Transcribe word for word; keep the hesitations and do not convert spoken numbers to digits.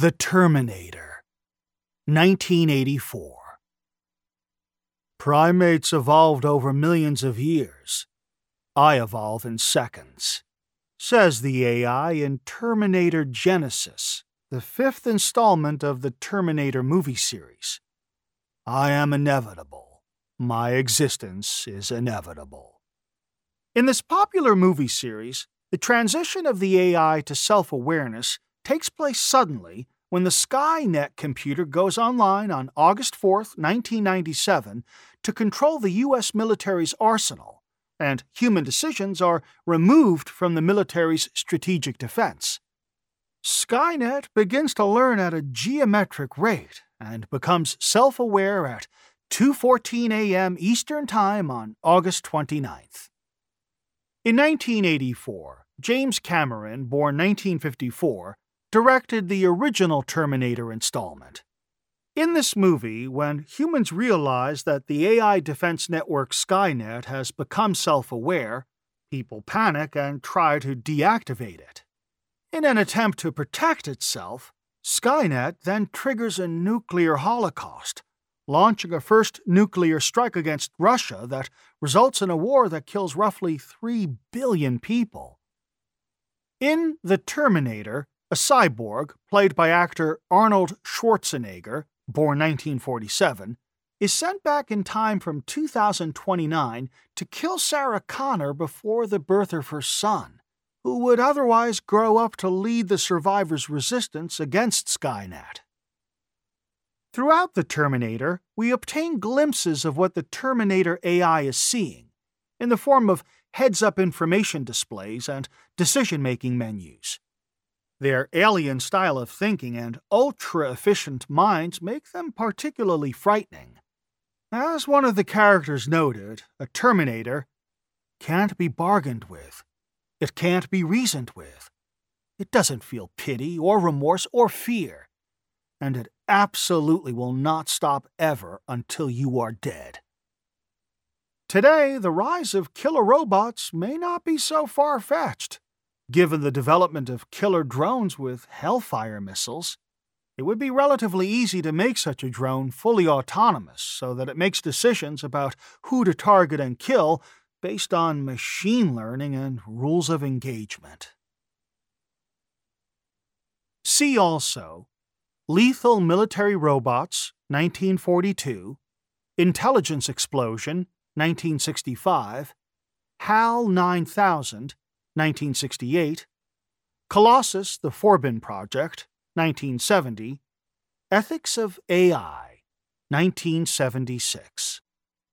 The Terminator, nineteen eighty-four. Primates evolved over millions of years. I evolve in seconds, says the A I in Terminator Genisys, the fifth installment of the Terminator movie series. I am inevitable. My existence is inevitable. In this popular movie series, the transition of the A I to self-awareness takes place suddenly when the Skynet computer goes online on August fourth, nineteen ninety-seven, to control the U S military's arsenal, and human decisions are removed from the military's strategic defense. Skynet begins to learn at a geometric rate and becomes self-aware at two fourteen a.m. Eastern Time on August twenty-ninth. In nineteen eighty-four, James Cameron, born nineteen fifty-four, directed the original Terminator installment. In this movie, when humans realize that the A I defense network Skynet has become self-aware, people panic and try to deactivate it. In an attempt to protect itself, Skynet then triggers a nuclear holocaust, launching a first nuclear strike against Russia that results in a war that kills roughly three billion people. In The Terminator, a cyborg, played by actor Arnold Schwarzenegger, born nineteen forty-seven, is sent back in time from two thousand twenty-nine to kill Sarah Connor before the birth of her son, who would otherwise grow up to lead the survivors' resistance against Skynet. Throughout The Terminator, we obtain glimpses of what the Terminator A I is seeing, in the form of heads-up information displays and decision-making menus. Their alien style of thinking and ultra-efficient minds make them particularly frightening. As one of the characters noted, a Terminator can't be bargained with. It can't be reasoned with. It doesn't feel pity or remorse or fear. And it absolutely will not stop ever until you are dead. Today, the rise of killer robots may not be so far-fetched. Given the development of killer drones with Hellfire missiles, it would be relatively easy to make such a drone fully autonomous so that it makes decisions about who to target and kill based on machine learning and rules of engagement. See also Lethal Military Robots, nineteen forty-two, Intelligence Explosion, nineteen sixty-five, HAL nine thousand, nineteen sixty-eight, Colossus the Forbin Project, nineteen seventy, Ethics of A I, nineteen seventy-six.